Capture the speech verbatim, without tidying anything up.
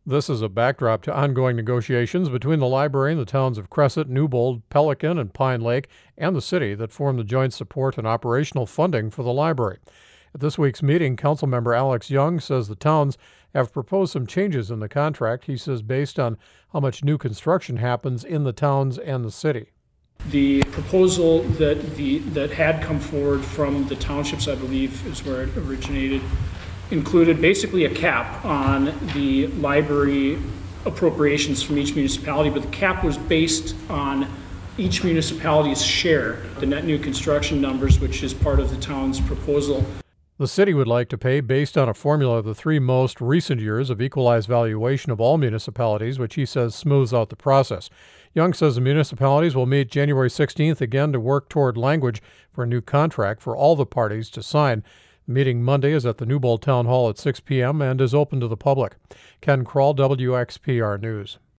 This is a backdrop to ongoing negotiations between the library and the towns of Crescent, Newbold, Pelican, and Pine Lake, and the city that form the joint support and operational funding for the library. At this week's meeting, Councilmember Alex Young says the towns have proposed some changes in the contract, he says, based on how much new construction happens in the towns and the city. The proposal that the that had come forward from the townships, I believe, is where it originated, included basically a cap on the library appropriations from each municipality, but the cap was based on each municipality's share, the net new construction numbers, which is part of the town's proposal. The city would like to pay based on a formula of the three most recent years of equalized valuation of all municipalities, which he says smooths out the process. Young says the municipalities will meet January sixteenth again to work toward language for a new contract for all the parties to sign. The meeting Monday is at the Newbold Town Hall at six p.m. and is open to the public. Ken Kroll, W X P R News.